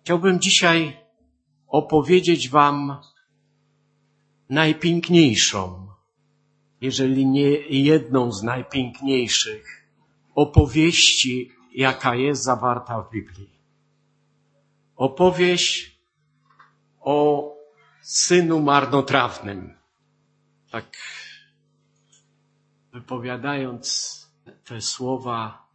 Chciałbym dzisiaj opowiedzieć wam najpiękniejszą, jeżeli nie jedną z najpiękniejszych opowieści, jaka jest zawarta w Biblii. Opowieść o synu marnotrawnym. Tak wypowiadając te słowa,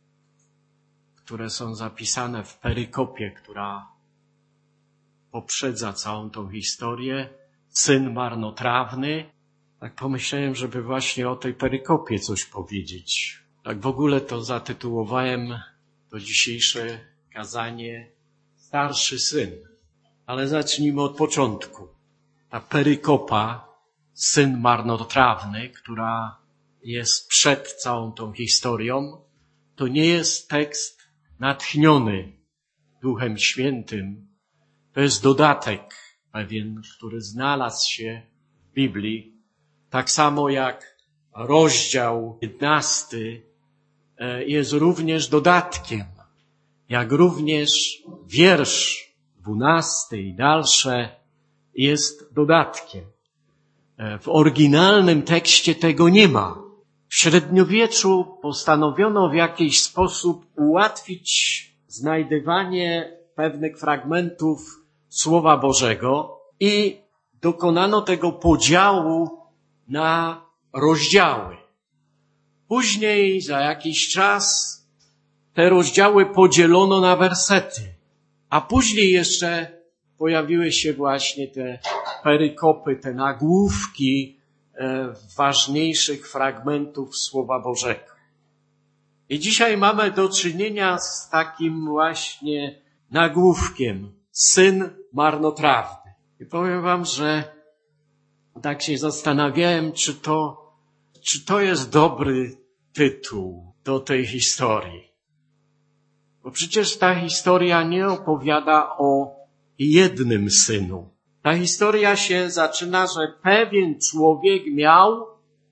które są zapisane w perykopie, która poprzedza całą tą historię, syn marnotrawny, tak pomyślałem, żeby właśnie o tej perykopie coś powiedzieć. Tak w ogóle to zatytułowałem to dzisiejsze kazanie Starszy syn. Ale zacznijmy od początku. Ta perykopa, syn marnotrawny, która jest przed całą tą historią, to nie jest tekst natchniony Duchem Świętym. To jest dodatek pewien, który znalazł się w Biblii. Tak samo jak rozdział 15 jest również dodatkiem, jak również wiersz 12 i dalsze jest dodatkiem. W oryginalnym tekście tego nie ma. W średniowieczu postanowiono w jakiś sposób ułatwić znajdywanie pewnych fragmentów Słowa Bożego i dokonano tego podziału na rozdziały. Później, za jakiś czas, te rozdziały podzielono na wersety, a później jeszcze pojawiły się właśnie te perykopy, te nagłówki ważniejszych fragmentów Słowa Bożego. I dzisiaj mamy do czynienia z takim właśnie nagłówkiem, syn marnotrawny. I powiem wam, że tak się zastanawiałem, czy to jest dobry tytuł do tej historii. Bo przecież ta historia nie opowiada o jednym synu. Ta historia się zaczyna, że pewien człowiek miał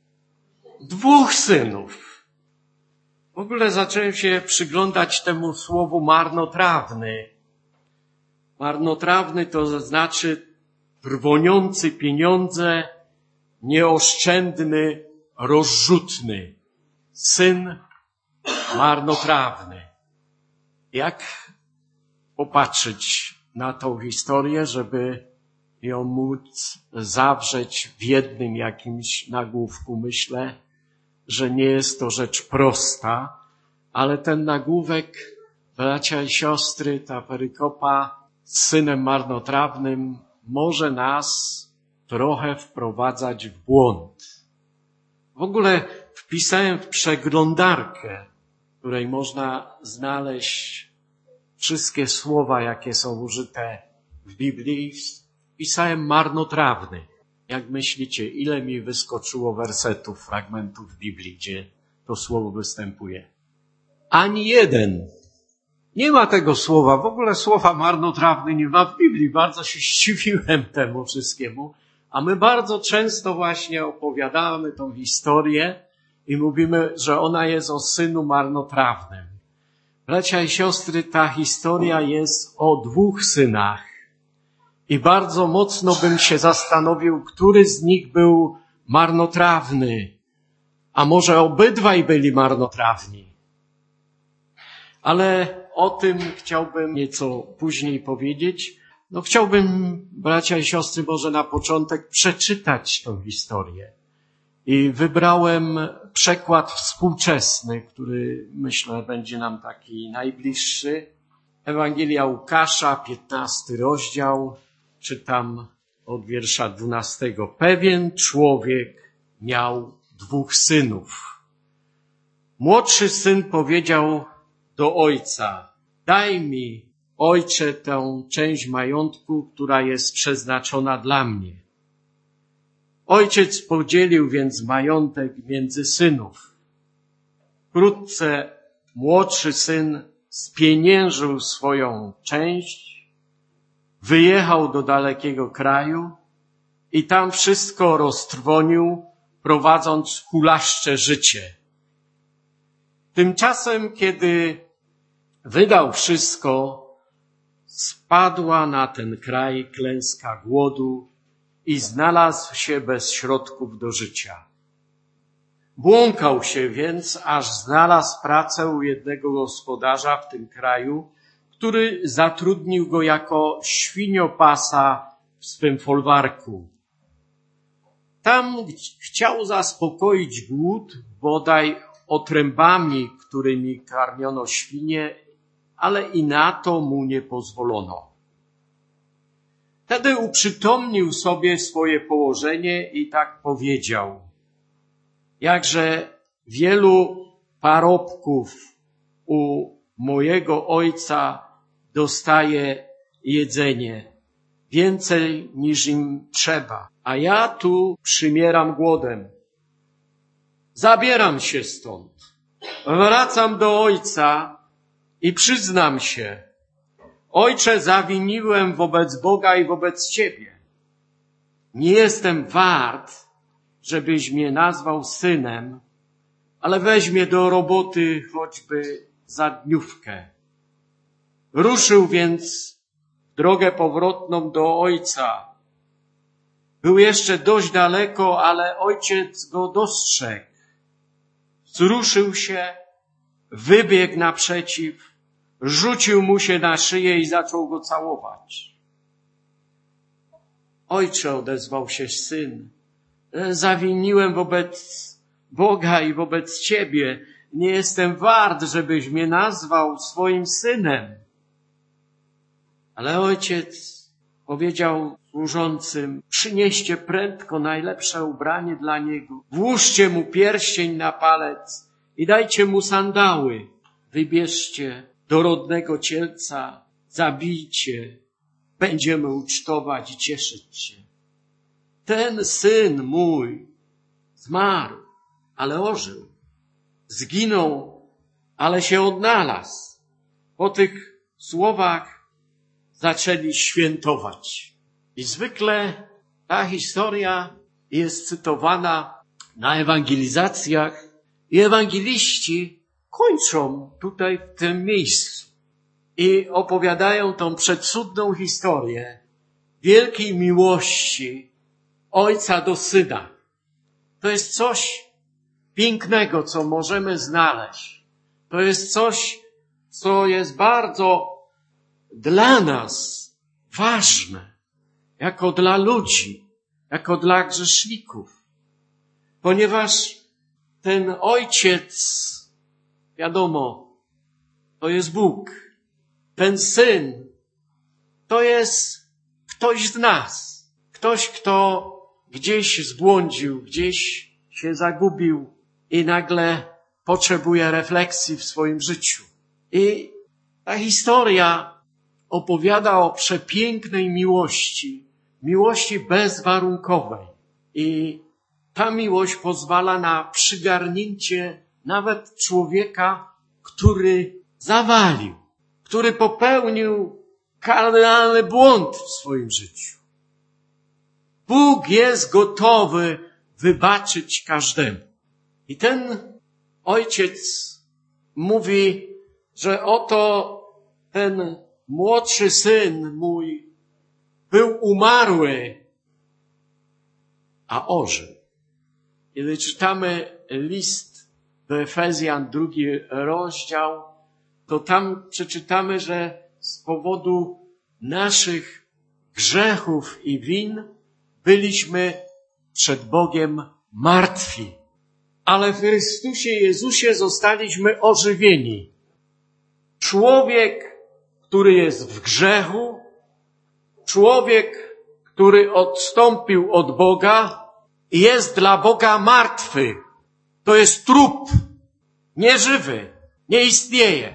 2 synów. W ogóle zacząłem się przyglądać temu słowu marnotrawny. Marnotrawny to znaczy trwoniący pieniądze, nieoszczędny, rozrzutny. Syn marnotrawny. Jak popatrzeć na tą historię, żeby ją móc zawrzeć w jednym jakimś nagłówku? Myślę, że nie jest to rzecz prosta, ale ten nagłówek, bracia i siostry, ta perykopa z synem marnotrawnym może nas trochę wprowadzać w błąd. W ogóle wpisałem w przeglądarkę, w której można znaleźć wszystkie słowa, jakie są użyte w Biblii. Wpisałem marnotrawny. Jak myślicie, ile mi wyskoczyło wersetów, fragmentów w Biblii, gdzie to słowo występuje? Ani jeden. Nie ma tego słowa. W ogóle słowa marnotrawny nie ma w Biblii. Bardzo się zdziwiłem temu wszystkiemu. A my bardzo często właśnie opowiadamy tą historię i mówimy, że ona jest o synu marnotrawnym. Bracia i siostry, ta historia jest o 2 synach. I bardzo mocno bym się zastanowił, który z nich był marnotrawny. A może obydwaj byli marnotrawni. Ale o tym chciałbym nieco później powiedzieć. Chciałbym, bracia i siostry, może na początek przeczytać tą historię. I wybrałem przekład współczesny, który myślę będzie nam taki najbliższy. Ewangelia Łukasza, 15 rozdział, czytam od wiersza 12. Pewien człowiek miał 2 synów. Młodszy syn powiedział do ojca: daj mi, ojcze, tę część majątku, która jest przeznaczona dla mnie. Ojciec podzielił więc majątek między synów. Wkrótce młodszy syn spieniężył swoją część, wyjechał do dalekiego kraju i tam wszystko roztrwonił, prowadząc hulaszcze życie. Tymczasem, kiedy wydał wszystko, Spadła na ten kraj klęska głodu i znalazł się bez środków do życia. Błąkał się więc, aż znalazł pracę u jednego gospodarza w tym kraju, który zatrudnił go jako świniopasa w swym folwarku. Tam chciał zaspokoić głód bodaj otrębami, którymi karmiono świnie, ale i na to mu nie pozwolono. Wtedy uprzytomnił sobie swoje położenie i tak powiedział: jakże wielu parobków u mojego ojca dostaje jedzenie, więcej niż im trzeba, a ja tu przymieram głodem. Zabieram się stąd, wracam do ojca i przyznam się: Ojcze, zawiniłem wobec Boga i wobec Ciebie. Nie jestem wart, żebyś mnie nazwał synem, ale weź mnie do roboty choćby za dniówkę. Ruszył więc w drogę powrotną do ojca. Był jeszcze dość daleko, ale ojciec go dostrzegł. Wzruszył się, wybiegł naprzeciw, rzucił mu się na szyję i zaczął go całować. Ojcze, odezwał się syn, zawiniłem wobec Boga i wobec Ciebie. Nie jestem wart, żebyś mnie nazwał swoim synem. Ale ojciec powiedział służącym: przynieście prędko najlepsze ubranie dla niego, włóżcie mu pierścień na palec i dajcie mu sandały. Wybierzcie dorodnego cielca, zabijcie, będziemy ucztować i cieszyć się. Ten syn mój zmarł, ale ożył. Zginął, ale się odnalazł. Po tych słowach zaczęli świętować. I zwykle ta historia jest cytowana na ewangelizacjach i ewangeliści kończą tutaj w tym miejscu i opowiadają tą przecudną historię wielkiej miłości ojca do syna. To jest coś pięknego, co możemy znaleźć. To jest coś, co jest bardzo dla nas ważne, jako dla ludzi, jako dla grzeszników. Ponieważ ten ojciec, wiadomo, to jest Bóg. Ten syn to jest ktoś z nas. Ktoś, kto gdzieś zbłądził, gdzieś się zagubił i nagle potrzebuje refleksji w swoim życiu. I ta historia opowiada o przepięknej miłości, miłości bezwarunkowej. I ta miłość pozwala na przygarnięcie nawet człowieka, który zawalił, który popełnił kardynalny błąd w swoim życiu. Bóg jest gotowy wybaczyć każdemu. I ten ojciec mówi, że oto ten młodszy syn mój był umarły, a ożył. Kiedy czytamy list do Efezjan, 2 rozdział, to tam przeczytamy, że z powodu naszych grzechów i win byliśmy przed Bogiem martwi, ale w Chrystusie Jezusie zostaliśmy ożywieni. Człowiek, który jest w grzechu, człowiek, który odstąpił od Boga, jest dla Boga martwy. To jest trup, nieżywy, nie istnieje.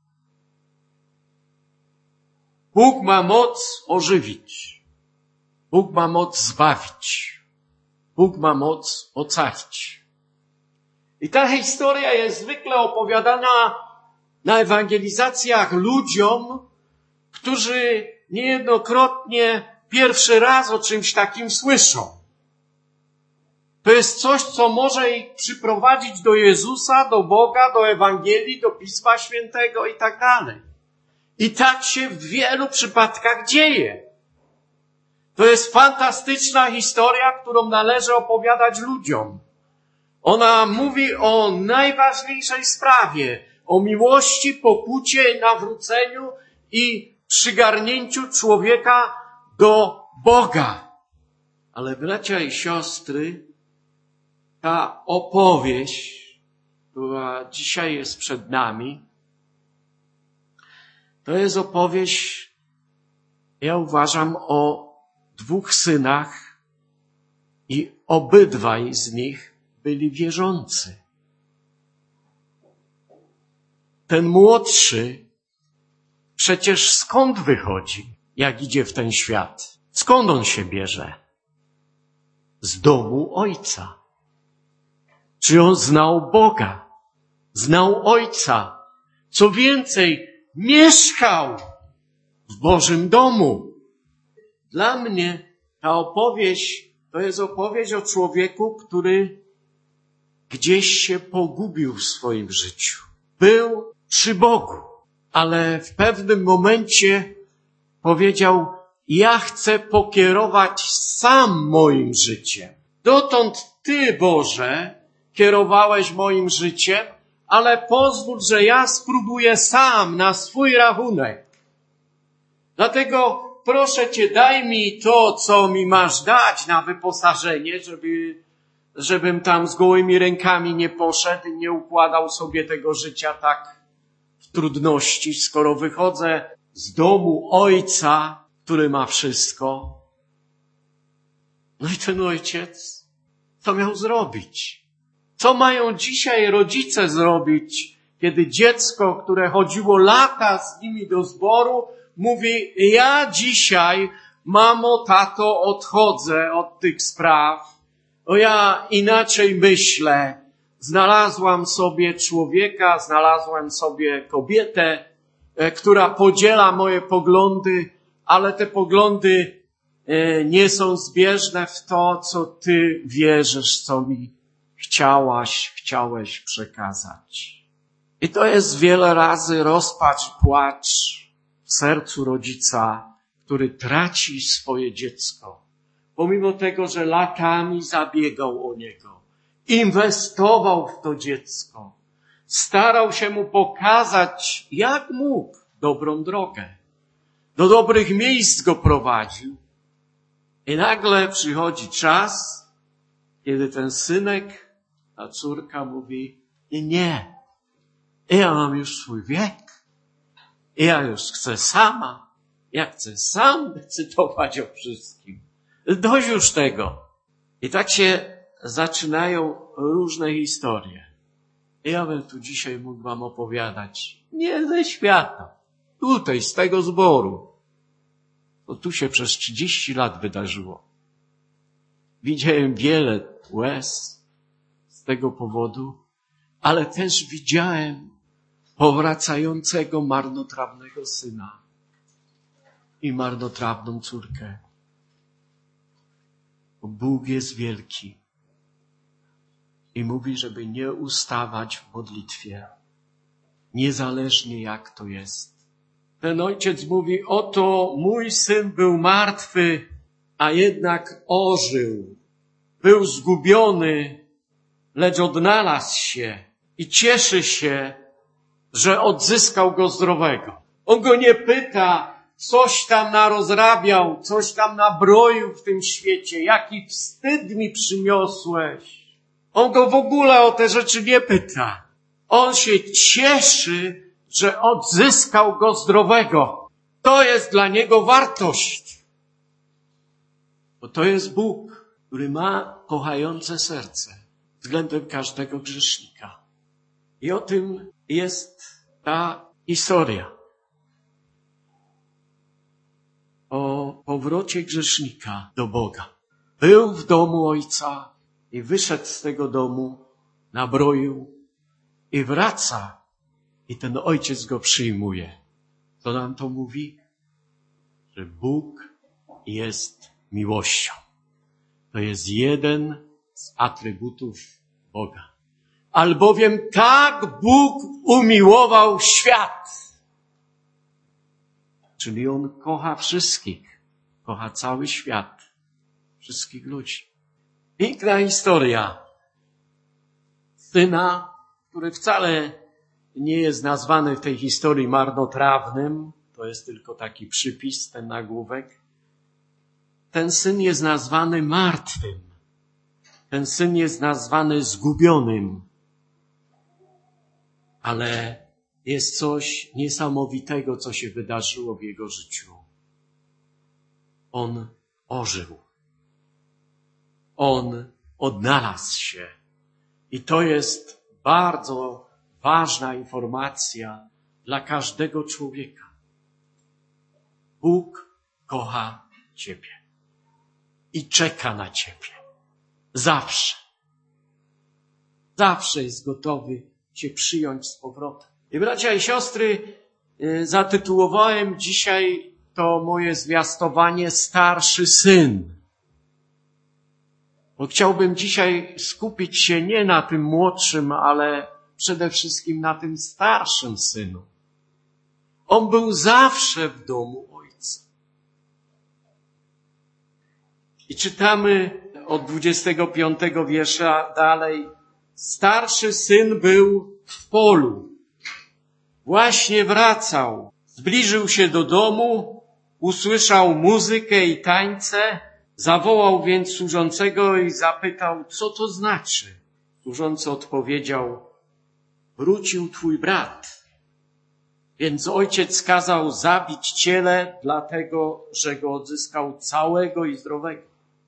Bóg ma moc ożywić. Bóg ma moc zbawić. Bóg ma moc ocalić. I ta historia jest zwykle opowiadana na ewangelizacjach ludziom, którzy niejednokrotnie pierwszy raz o czymś takim słyszą. To jest coś, co może ich przyprowadzić do Jezusa, do Boga, do Ewangelii, do Pisma Świętego i tak dalej. I tak się w wielu przypadkach dzieje. To jest fantastyczna historia, którą należy opowiadać ludziom. Ona mówi o najważniejszej sprawie, o miłości, pokucie, nawróceniu i przygarnięciu człowieka do Boga. Ale bracia i siostry, ta opowieść, która dzisiaj jest przed nami, to jest opowieść, ja uważam, o dwóch synach i obydwaj z nich byli wierzący. Ten młodszy przecież skąd wychodzi, jak idzie w ten świat? Skąd on się bierze? Z domu ojca. Czy on znał Boga? Znał Ojca. Co więcej, mieszkał w Bożym domu. Dla mnie ta opowieść to jest opowieść o człowieku, który gdzieś się pogubił w swoim życiu. Był przy Bogu, ale w pewnym momencie powiedział: ja chcę pokierować sam moim życiem. Dotąd Ty, Boże, kierowałeś moim życiem, ale pozwól, że ja spróbuję sam na swój rachunek. Dlatego proszę Cię, daj mi to, co mi masz dać na wyposażenie, żebym tam z gołymi rękami nie poszedł i nie układał sobie tego życia tak w trudności, skoro wychodzę z domu Ojca, który ma wszystko. No i ten ojciec, co miał zrobić? Co mają dzisiaj rodzice zrobić, kiedy dziecko, które chodziło lata z nimi do zboru, mówi: ja dzisiaj, mamo, tato, odchodzę od tych spraw, ja inaczej myślę. Znalazłam sobie człowieka, znalazłam sobie kobietę, która podziela moje poglądy, ale te poglądy nie są zbieżne w to, co Ty wierzysz, co mi chciałeś przekazać. I to jest wiele razy rozpacz, płacz w sercu rodzica, który traci swoje dziecko. Pomimo tego, że latami zabiegał o niego, inwestował w to dziecko, starał się mu pokazać, jak mógł, dobrą drogę. Do dobrych miejsc go prowadził. I nagle przychodzi czas, kiedy ten synek, ta córka mówi: nie, ja mam już swój wiek, ja już chcę sama, ja chcę sam decydować o wszystkim. Dość już tego. I tak się zaczynają różne historie. I ja bym tu dzisiaj mógł wam opowiadać nie ze świata, tutaj, z tego zboru. To tu się przez 30 lat wydarzyło. Widziałem wiele łez z tego powodu, ale też widziałem powracającego marnotrawnego syna i marnotrawną córkę. Bo Bóg jest wielki i mówi, żeby nie ustawać w modlitwie, niezależnie jak to jest. Ten ojciec mówi: oto mój syn był martwy, a jednak ożył. Był zgubiony, lecz odnalazł się i cieszy się, że odzyskał go zdrowego. On go nie pyta, coś tam narozrabiał, coś tam nabroił w tym świecie, jaki wstyd mi przyniosłeś. On go w ogóle o te rzeczy nie pyta. On się cieszy, że odzyskał go zdrowego. To jest dla niego wartość. Bo to jest Bóg, który ma kochające serce względem każdego grzesznika. I o tym jest ta historia. O powrocie grzesznika do Boga. Był w domu Ojca i wyszedł z tego domu, nabroił i wraca. I ten ojciec go przyjmuje. Co nam to mówi? Że Bóg jest miłością. To jest jeden z atrybutów Boga. Albowiem tak Bóg umiłował świat, Czyli On kocha wszystkich. Kocha cały świat. Wszystkich ludzi. Piękna historia syna, który wcale nie jest nazwany w tej historii marnotrawnym. To jest tylko taki przypis, ten nagłówek. Ten syn jest nazwany martwym. Ten syn jest nazwany zgubionym. Ale jest coś niesamowitego, co się wydarzyło w jego życiu. On ożył. On odnalazł się. I to jest bardzo ważna informacja dla każdego człowieka. Bóg kocha ciebie i czeka na ciebie. Zawsze. Zawsze jest gotowy cię przyjąć z powrotem. I bracia i siostry, zatytułowałem dzisiaj to moje zwiastowanie Starszy Syn. Bo chciałbym dzisiaj skupić się nie na tym młodszym, ale przede wszystkim na tym starszym synu. On był zawsze w domu ojca. I czytamy od 25 wiersza dalej. Starszy syn był w polu. Właśnie wracał. Zbliżył się do domu, usłyszał muzykę i tańce. Zawołał więc służącego i zapytał, co to znaczy. Służący odpowiedział, wrócił twój brat. Więc ojciec kazał zabić ciele, dlatego, że go odzyskał całego i zdrowego.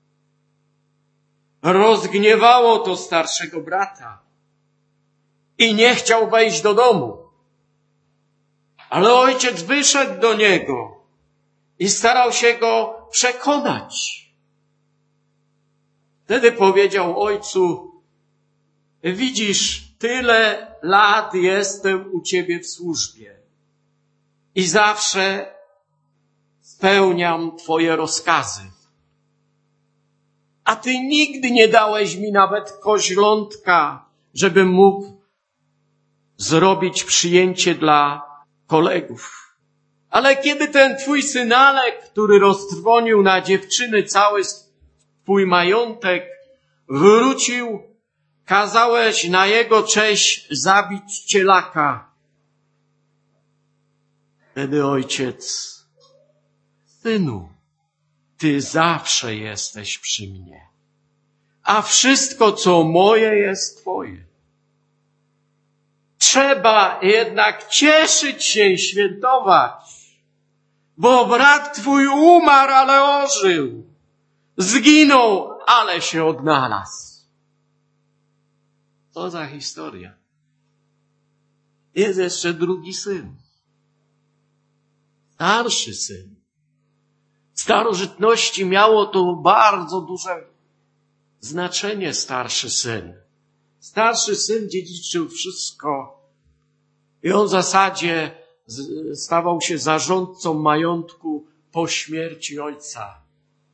Rozgniewało to starszego brata i nie chciał wejść do domu. Ale ojciec wyszedł do niego i starał się go przekonać. Wtedy powiedział ojcu, widzisz, tyle lat jestem u ciebie w służbie i zawsze spełniam twoje rozkazy. A ty nigdy nie dałeś mi nawet koźlątka, żebym mógł zrobić przyjęcie dla kolegów. Ale kiedy ten twój synalek, który roztrwonił na dziewczyny cały twój majątek, wrócił, kazałeś na jego cześć zabić cielaka. Wtedy ojciec, synu, ty zawsze jesteś przy mnie, a wszystko, co moje, jest twoje. Trzeba jednak cieszyć się i świętować, bo brat twój umarł, ale ożył. Zginął, ale się odnalazł. Co za historia. Jest jeszcze drugi syn. Starszy syn. W starożytności miało to bardzo duże znaczenie, starszy syn. Starszy syn dziedziczył wszystko i on w zasadzie stawał się zarządcą majątku po śmierci ojca.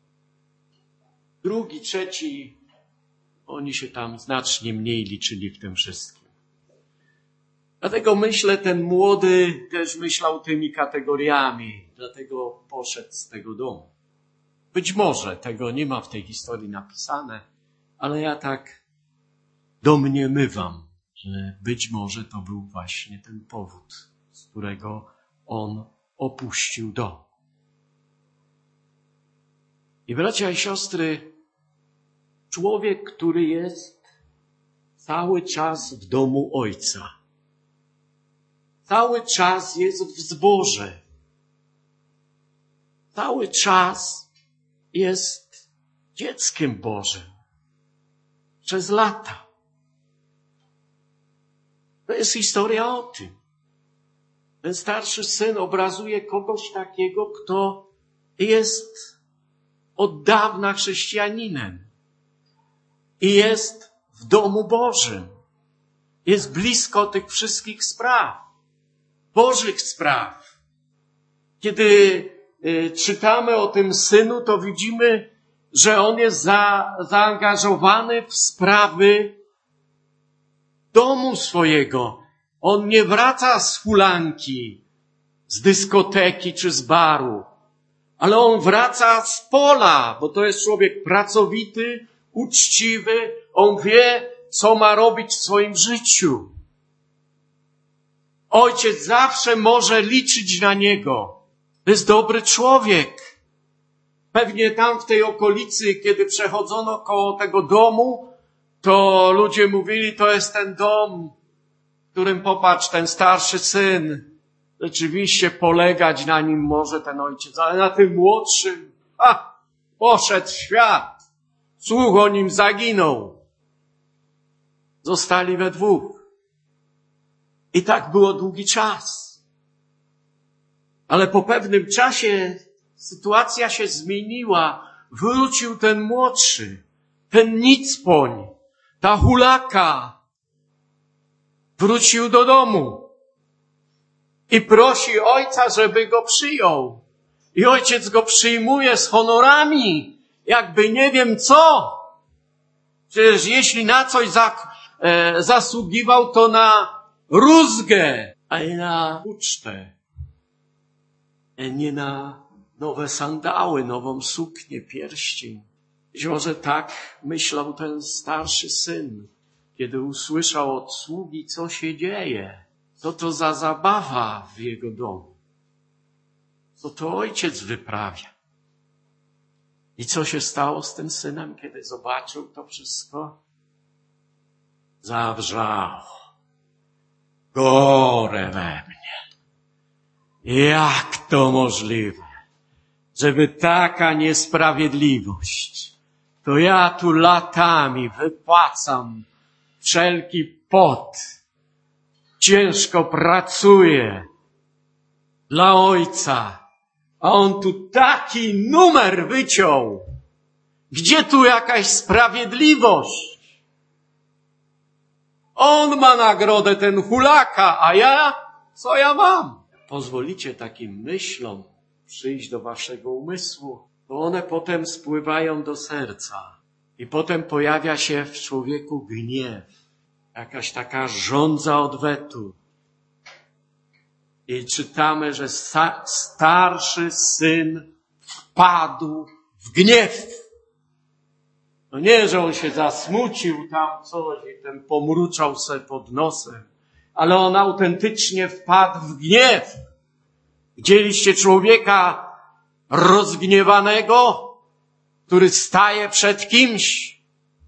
Drugi, trzeci, oni się tam znacznie mniej liczyli w tym wszystkim. Dlatego myślę, ten młody też myślał tymi kategoriami, dlatego poszedł z tego domu. Być może tego nie ma w tej historii napisane, ale ja tak domniemywam, że być może to był właśnie ten powód, z którego on opuścił dom. I bracia i siostry, człowiek, który jest cały czas w domu ojca, cały czas jest w zborze, cały czas jest dzieckiem Bożym przez lata. To jest historia o tym. Ten starszy syn obrazuje kogoś takiego, kto jest od dawna chrześcijaninem i jest w domu Bożym. Jest blisko tych wszystkich spraw, Bożych spraw. Kiedy czytamy o tym synu, to widzimy, że on jest zaangażowany w sprawy domu swojego. On nie wraca z hulanki. z dyskoteki czy z baru. Ale on wraca z pola, bo to jest człowiek pracowity, uczciwy. On wie, co ma robić w swoim życiu. Ojciec zawsze może liczyć na niego. To jest dobry człowiek. Pewnie tam w tej okolicy, kiedy przechodzono koło tego domu, to ludzie mówili, to jest ten dom, w którym popatrz, ten starszy syn. Rzeczywiście polegać na nim może ten ojciec, ale na tym młodszym, poszedł w świat. Słuch o nim zaginął. Zostali we dwóch. I tak było długi czas. Ale po pewnym czasie sytuacja się zmieniła. Wrócił ten młodszy, ten nicpoń, ta hulaka. Wrócił do domu i prosi ojca, żeby go przyjął. I ojciec go przyjmuje z honorami, jakby nie wiem co. Przecież jeśli na coś zasługiwał, to na rózgę, a nie na ucztę. Nie na nowe sandały, nową suknię, pierścień. Być może tak myślał ten starszy syn, kiedy usłyszał od sługi, co się dzieje. Co to za zabawa w jego domu? Co to ojciec wyprawia? I co się stało z tym synem, kiedy zobaczył to wszystko? Zawrzał. Gorę we mnie. Jak to możliwe, żeby taka niesprawiedliwość? To ja tu latami wypłacam wszelki pot. Ciężko pracuję dla ojca, a on tu taki numer wyciął. Gdzie tu jakaś sprawiedliwość? On ma nagrodę, ten hulaka, a ja? Co ja mam? Pozwolicie takim myślom przyjść do waszego umysłu, bo one potem spływają do serca. I potem pojawia się w człowieku gniew. Jakaś taka żądza odwetu. I czytamy, że starszy syn wpadł w gniew. No nie, że on się zasmucił tam coś i ten pomruczał sobie pod nosem, ale on autentycznie wpadł w gniew. Widzieliście człowieka rozgniewanego, który staje przed kimś?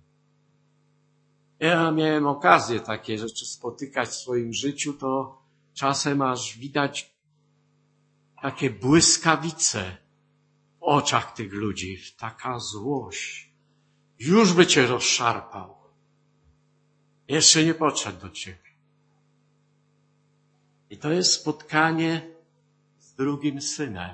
Ja miałem okazję takie rzeczy spotykać w swoim życiu, to czasem aż widać takie błyskawice w oczach tych ludzi, taka złość. Już by cię rozszarpał. Jeszcze nie podszedł do ciebie. I to jest spotkanie z drugim synem.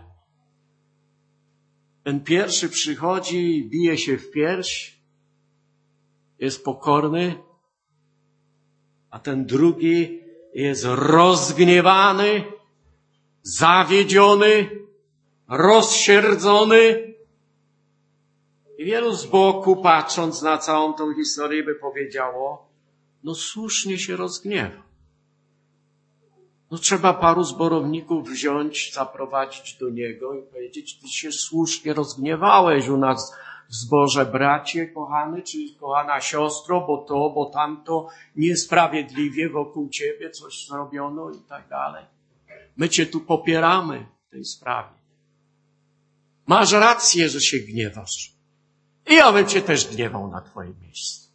Ten pierwszy przychodzi i bije się w pierś, jest pokorny, a ten drugi jest rozgniewany, zawiedziony, rozsierdzony. I wielu z boku, patrząc na całą tą historię, by powiedziało, no słusznie się rozgniewa. No trzeba paru zborowników wziąć, zaprowadzić do niego i powiedzieć, ty się słusznie rozgniewałeś u nas w zborze, bracie kochany, czy kochana siostro, bo to, bo tamto, niesprawiedliwie wokół ciebie coś zrobiono i tak dalej. My cię tu popieramy w tej sprawie. Masz rację, że się gniewasz. I ja bym cię też gniewał na twoim miejscu.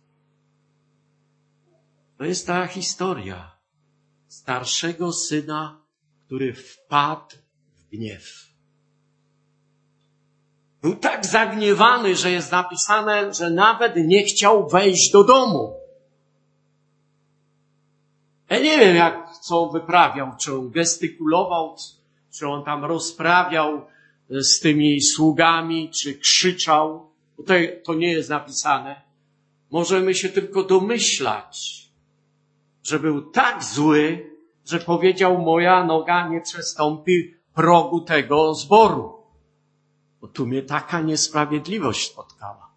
To jest ta historia starszego syna, który wpadł w gniew. Był tak zagniewany, że jest napisane, że nawet nie chciał wejść do domu. Ja nie wiem, co on wyprawiał, czy on gestykulował, czy on tam rozprawiał z tymi sługami, czy krzyczał. Tutaj to nie jest napisane. Możemy się tylko domyślać, że był tak zły, że powiedział, moja noga nie przestąpi progu tego zboru. Bo tu mnie taka niesprawiedliwość spotkała.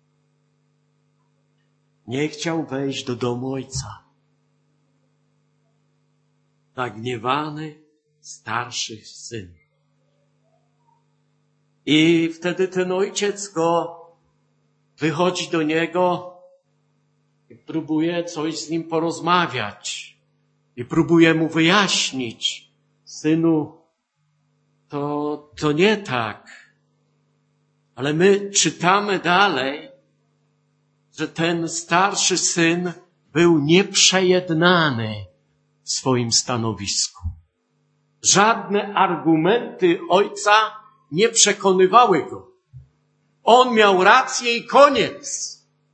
Nie chciał wejść do domu ojca. Zagniewany, starszy syn. I wtedy ten ojciec wychodzi do niego i próbuje coś z nim porozmawiać. I próbuje mu wyjaśnić: synu, to nie tak. Ale my czytamy dalej, że ten starszy syn był nieprzejednany w swoim stanowisku. Żadne argumenty ojca nie przekonywały go. On miał rację i koniec.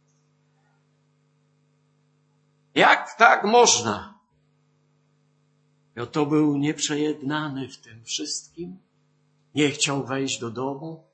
Jak tak można? I oto był nieprzejednany w tym wszystkim. Nie chciał wejść do domu.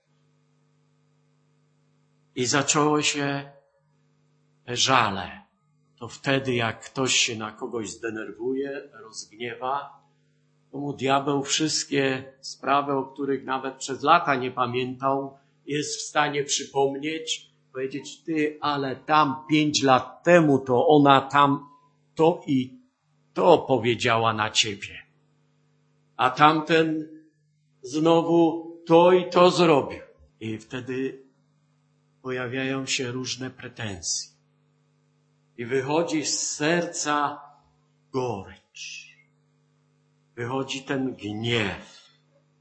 I zaczęło się żale. To wtedy, jak ktoś się na kogoś zdenerwuje, rozgniewa, to mu diabeł wszystkie sprawy, o których nawet przez lata nie pamiętał, jest w stanie przypomnieć, powiedzieć: ty, ale tam 5 lat temu to ona tam to i to powiedziała na ciebie. A tamten znowu to i to zrobił. I wtedy pojawiają się różne pretensje. I wychodzi z serca gorycz. Wychodzi ten gniew.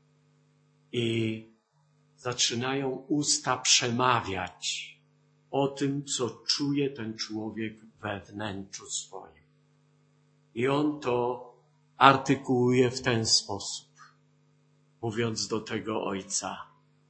I zaczynają usta przemawiać o tym, co czuje ten człowiek we wnętrzu swoim. I on to artykułuje w ten sposób, mówiąc do tego ojca: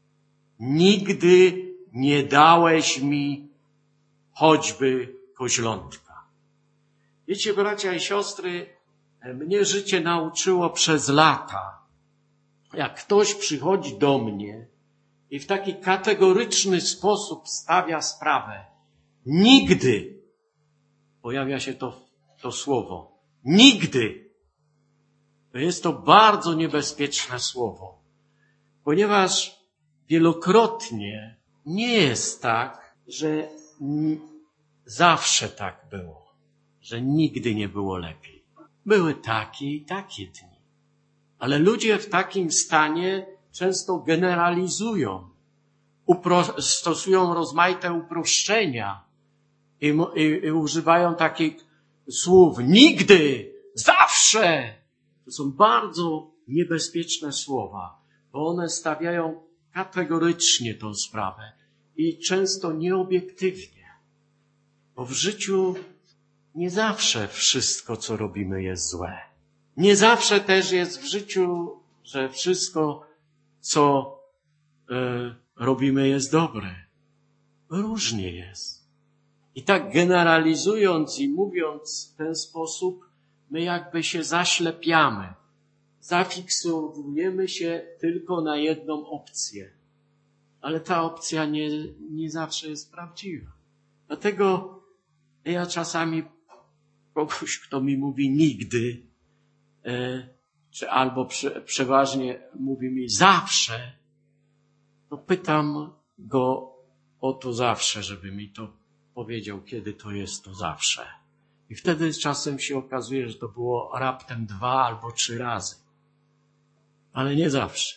nigdy nie dałeś mi choćby koźlątka. Wiecie, bracia i siostry, mnie życie nauczyło przez lata. Jak ktoś przychodzi do mnie i w taki kategoryczny sposób stawia sprawę, nigdy, pojawia się to słowo, nigdy, to jest to bardzo niebezpieczne słowo, ponieważ wielokrotnie nie jest tak, że zawsze tak było, że nigdy nie było lepiej. Były takie i takie dni. Ale ludzie w takim stanie często generalizują, stosują rozmaite uproszczenia i używają takich słów: nigdy, zawsze. To są bardzo niebezpieczne słowa, bo one stawiają kategorycznie tą sprawę i często nieobiektywnie. Bo w życiu nie zawsze wszystko, co robimy, jest złe. Nie zawsze też jest w życiu, że wszystko, co robimy, jest dobre. Różnie jest. I tak generalizując i mówiąc w ten sposób, my jakby się zaślepiamy. Zafiksujemy się tylko na jedną opcję. Ale ta opcja nie zawsze jest prawdziwa. Dlatego ja czasami kogoś, kto mi mówi nigdy, albo przeważnie mówi mi zawsze, to pytam go o to zawsze, żeby mi to powiedział, kiedy to jest to zawsze. I wtedy czasem się okazuje, że to było raptem 2 albo 3 razy. Ale nie zawsze.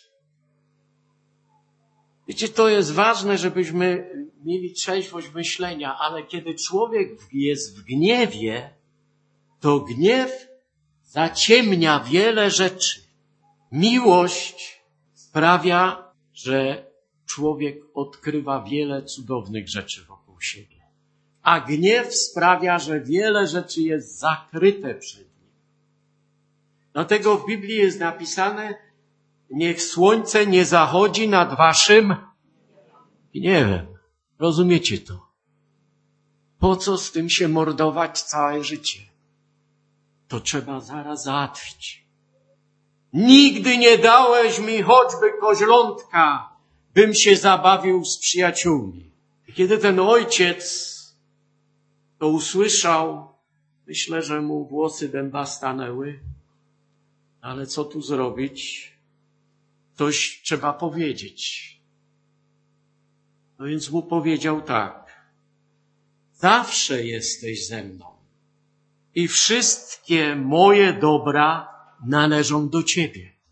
Wiecie, to jest ważne, żebyśmy mieli trzeźwość myślenia, ale kiedy człowiek jest w gniewie, to gniew zaciemnia wiele rzeczy. Miłość sprawia, że człowiek odkrywa wiele cudownych rzeczy wokół siebie. A gniew sprawia, że wiele rzeczy jest zakryte przed nim. Dlatego w Biblii jest napisane: niech słońce nie zachodzi nad waszym gniewem. Rozumiecie to? Po co z tym się mordować całe życie? To trzeba zaraz załatwić. Nigdy nie dałeś mi choćby koźlątka, bym się zabawił z przyjaciółmi. I kiedy ten ojciec to usłyszał, myślę, że mu włosy dęba stanęły. Ale co tu zrobić? Coś trzeba powiedzieć. No więc mu powiedział tak: zawsze jesteś ze mną i wszystkie moje dobra należą do ciebie.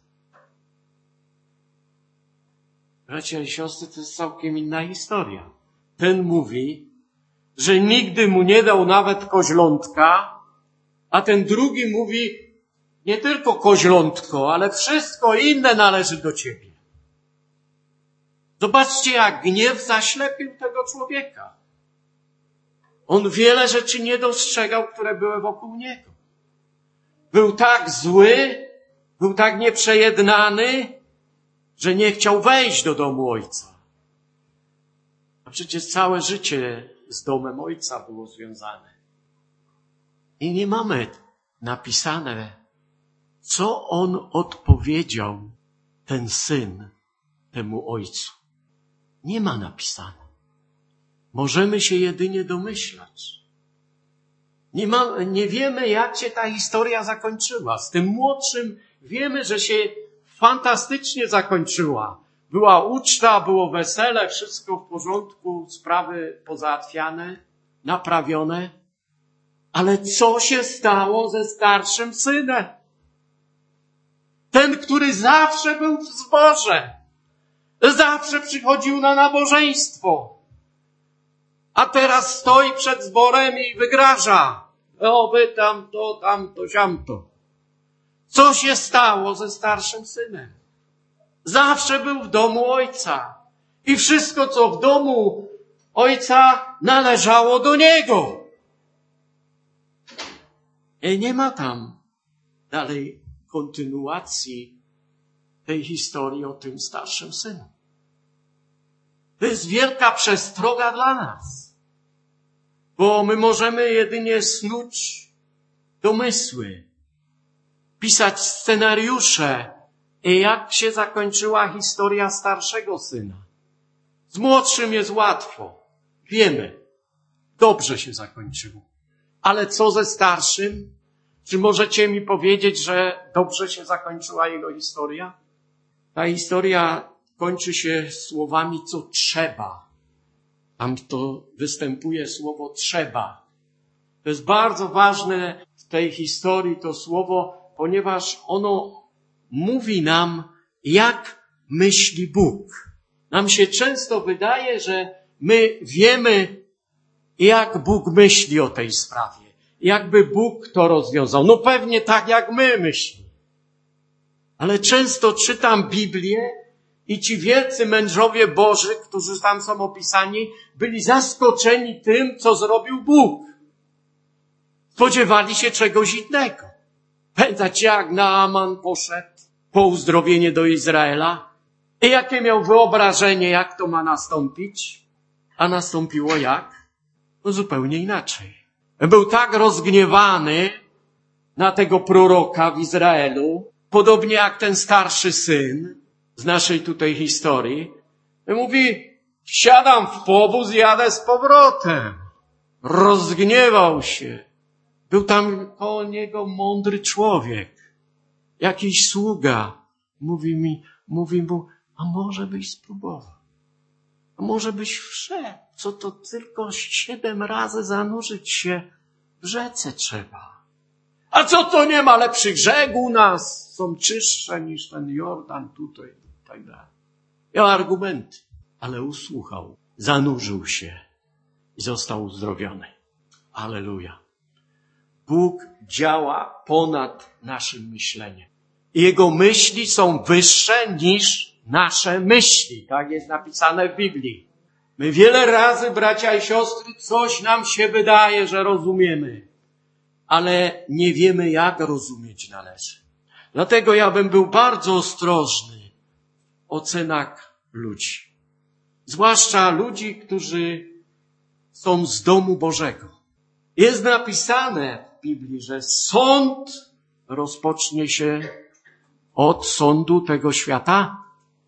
Bracia i siostry, to jest całkiem inna historia. Ten mówi, że nigdy mu nie dał nawet koźlątka, a ten drugi mówi, nie tylko koźlątko, ale wszystko inne należy do ciebie. Zobaczcie, jak gniew zaślepił tego człowieka. On wiele rzeczy nie dostrzegał, które były wokół niego. Był tak zły, był tak nieprzejednany, że nie chciał wejść do domu ojca. A przecież całe życie z domem ojca było związane. I nie mamy napisane, co on odpowiedział, ten syn, temu ojcu. Nie ma napisane. Możemy się jedynie domyślać. Nie wiemy, jak się ta historia zakończyła. Z tym młodszym wiemy, że się fantastycznie zakończyła. Była uczta, było wesele, wszystko w porządku, sprawy pozałatwiane, naprawione. Ale co się stało ze starszym synem? Ten, który zawsze był w zborze. Zawsze przychodził na nabożeństwo. A teraz stoi przed zborem i wygraża. O, wy tamto, siamto. Co się stało ze starszym synem? Zawsze był w domu ojca. I wszystko, co w domu ojca, należało do niego. I nie ma tam dalej kontynuacji tej historii o tym starszym synu. To jest wielka przestroga dla nas. Bo my możemy jedynie snuć domysły, pisać scenariusze, jak się zakończyła historia starszego syna. Z młodszym jest łatwo. Wiemy, dobrze się zakończyło. Ale co ze starszym? Czy możecie mi powiedzieć, że dobrze się zakończyła jego historia? Ta historia kończy się słowami, co trzeba. Tam to występuje słowo trzeba. To jest bardzo ważne w tej historii to słowo, ponieważ ono mówi nam, jak myśli Bóg. Nam się często wydaje, że my wiemy, jak Bóg myśli o tej sprawie. Jakby Bóg to rozwiązał. No pewnie tak, jak my myślimy. Ale często czytam Biblię i ci wielcy mężowie Boży, którzy tam są opisani, byli zaskoczeni tym, co zrobił Bóg. Spodziewali się czegoś innego. Pamiętacie, jak Naaman poszedł po uzdrowienie do Izraela? I jakie miał wyobrażenie, jak to ma nastąpić? A nastąpiło jak? No zupełnie inaczej. Był tak rozgniewany na tego proroka w Izraelu, podobnie jak ten starszy syn z naszej tutaj historii. I mówi, siadam w powóz i jadę z powrotem. Rozgniewał się. Był tam koło niego mądry człowiek, jakiś sługa. Mówi mu, a może byś spróbował? A może byś wszedł? Co to tylko 7 razy zanurzyć się w rzece trzeba. A co to nie ma lepszych rzek u nas? Są czystsze niż ten Jordan tutaj i tak dalej. Miał argumenty, ale usłuchał, zanurzył się i został uzdrowiony. Alleluja. Bóg działa ponad naszym myśleniem. Jego myśli są wyższe niż nasze myśli. Tak jest napisane w Biblii. My wiele razy, bracia i siostry, coś nam się wydaje, że rozumiemy, ale nie wiemy, jak rozumieć należy. Dlatego ja bym był bardzo ostrożny w ocenach ludzi. Zwłaszcza ludzi, którzy są z domu Bożego. Jest napisane w Biblii, że sąd rozpocznie się od sądu tego świata,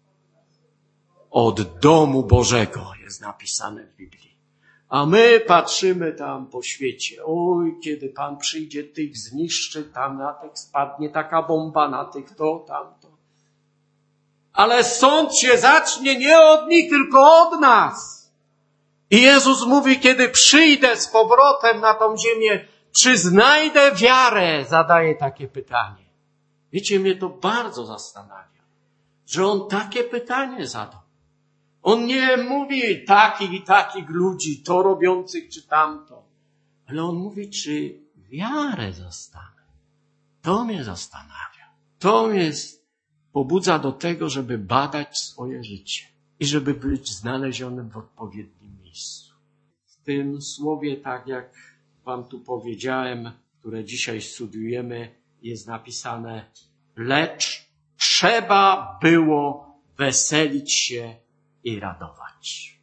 od domu Bożego jest napisane w Biblii. A my patrzymy tam po świecie. Oj, kiedy Pan przyjdzie, tych zniszczy, tam na tych spadnie taka bomba, na tych to, tamto. Ale sąd się zacznie nie od nich, tylko od nas. I Jezus mówi, kiedy przyjdę z powrotem na tą ziemię, czy znajdę wiarę? Zadaje takie pytanie. Wiecie, mnie to bardzo zastanawia, że On takie pytanie zadał. On nie mówi takich i takich ludzi, to robiących czy tamto. Ale on mówi, czy wiarę zostanę. To mnie zastanawia. To mnie pobudza do tego, żeby badać swoje życie i żeby być znalezionym w odpowiednim miejscu. W tym słowie, tak jak wam tu powiedziałem, które dzisiaj studiujemy, jest napisane: lecz trzeba było weselić się i radować.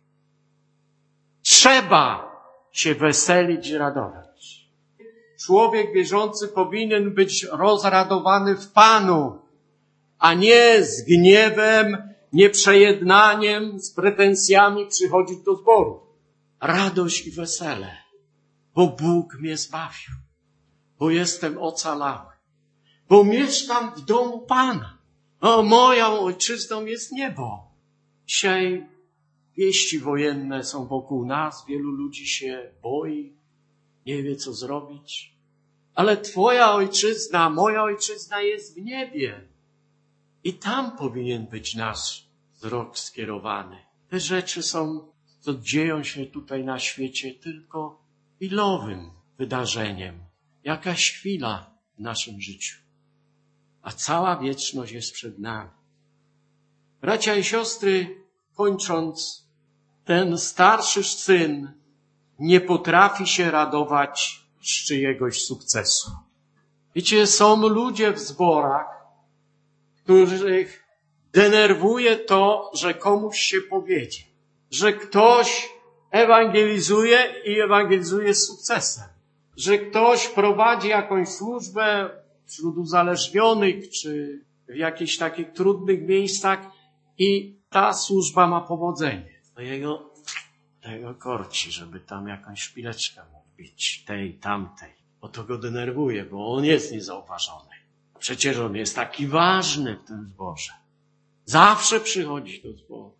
Trzeba się weselić i radować. Człowiek wierzący powinien być rozradowany w Panu, a nie z gniewem, nieprzejednaniem, z pretensjami przychodzić do zboru. Radość i wesele, bo Bóg mnie zbawił, bo jestem ocalały, bo mieszkam w domu Pana. O, moją ojczyzną jest niebo. Dzisiaj wieści wojenne są wokół nas, wielu ludzi się boi, nie wie co zrobić. Ale Twoja ojczyzna, moja ojczyzna jest w niebie. I tam powinien być nasz wzrok skierowany. Te rzeczy są, co dzieją się tutaj na świecie, tylko chwilowym wydarzeniem. Jakaś chwila w naszym życiu. A cała wieczność jest przed nami. Bracia i siostry, kończąc, ten starszy syn nie potrafi się radować z czyjegoś sukcesu. Wiecie, są ludzie w zborach, których denerwuje to, że komuś się powiedzie, że ktoś ewangelizuje i ewangelizuje z sukcesem, że ktoś prowadzi jakąś służbę wśród uzależnionych czy w jakichś takich trudnych miejscach i ta służba ma powodzenie. Tego korci, żeby tam jakąś szpileczkę mógł bić, tej, tamtej. Bo to go denerwuje, bo on jest niezauważony. Przecież on jest taki ważny w tym zborze. Zawsze przychodzi do zboru.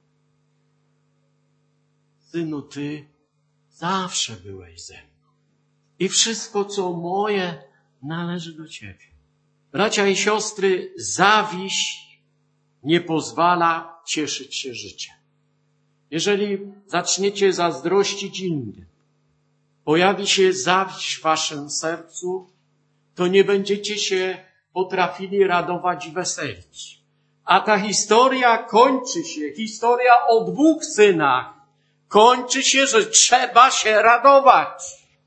Synu, ty zawsze byłeś ze mną. I wszystko, co moje, należy do ciebie. Bracia i siostry, zawiść nie pozwala cieszyć się życiem. Jeżeli zaczniecie zazdrościć innym, pojawi się zawiść w waszym sercu, to nie będziecie się potrafili radować i weselić. A ta historia kończy się, historia o 2 synach, kończy się, że trzeba się radować.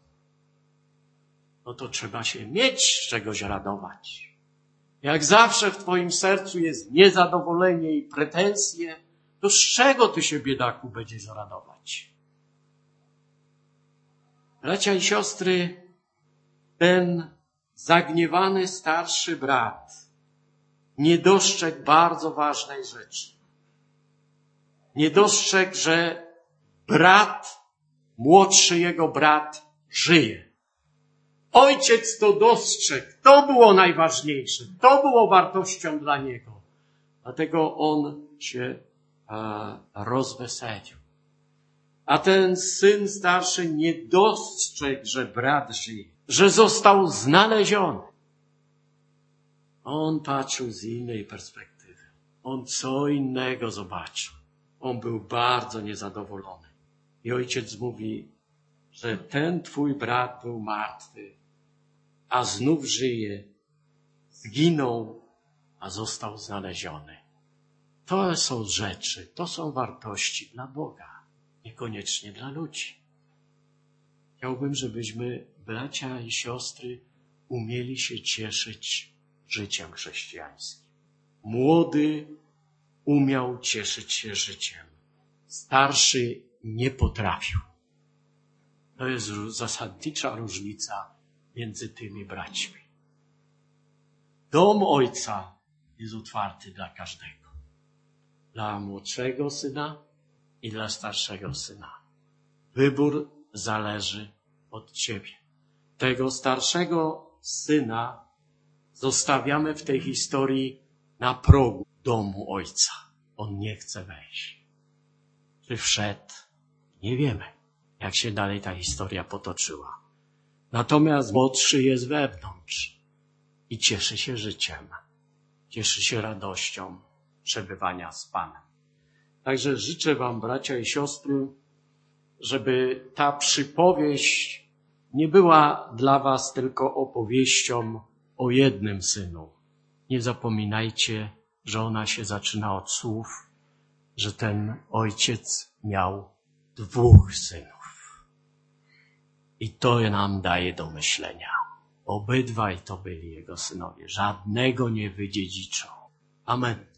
No to trzeba się mieć z czegoś radować. Jak zawsze w twoim sercu jest niezadowolenie i pretensje, to z czego ty się, biedaku, będziesz radować? Bracia i siostry, ten zagniewany starszy brat nie dostrzegł bardzo ważnej rzeczy. Nie dostrzegł, że młodszy jego brat żyje. Ojciec to dostrzegł. To było najważniejsze. To było wartością dla niego. Dlatego on się rozweselił. A ten syn starszy nie dostrzegł, że brat żyje, że został znaleziony. On patrzył z innej perspektywy. On co innego zobaczył. On był bardzo niezadowolony. I ojciec mówi, że ten twój brat był martwy, a znów żyje, zginął, a został znaleziony. To są rzeczy, to są wartości dla Boga, niekoniecznie dla ludzi. Chciałbym, żebyśmy, bracia i siostry, umieli się cieszyć życiem chrześcijańskim. Młody umiał cieszyć się życiem. Starszy nie potrafił. To jest zasadnicza różnica między tymi braćmi. Dom ojca jest otwarty dla każdego. Dla młodszego syna i dla starszego syna. Wybór zależy od ciebie. Tego starszego syna zostawiamy w tej historii na progu domu ojca. On nie chce wejść. Czy wszedł? Nie wiemy, jak się dalej ta historia potoczyła. Natomiast młodszy jest wewnątrz i cieszy się życiem. Cieszy się radością przebywania z Panem. Także życzę wam, bracia i siostry, żeby ta przypowieść nie była dla was tylko opowieścią o jednym synu. Nie zapominajcie, że ona się zaczyna od słów, że ten ojciec miał 2 synów. I to nam daje do myślenia. Obydwaj to byli jego synowie. Żadnego nie wydziedziczą. Amen.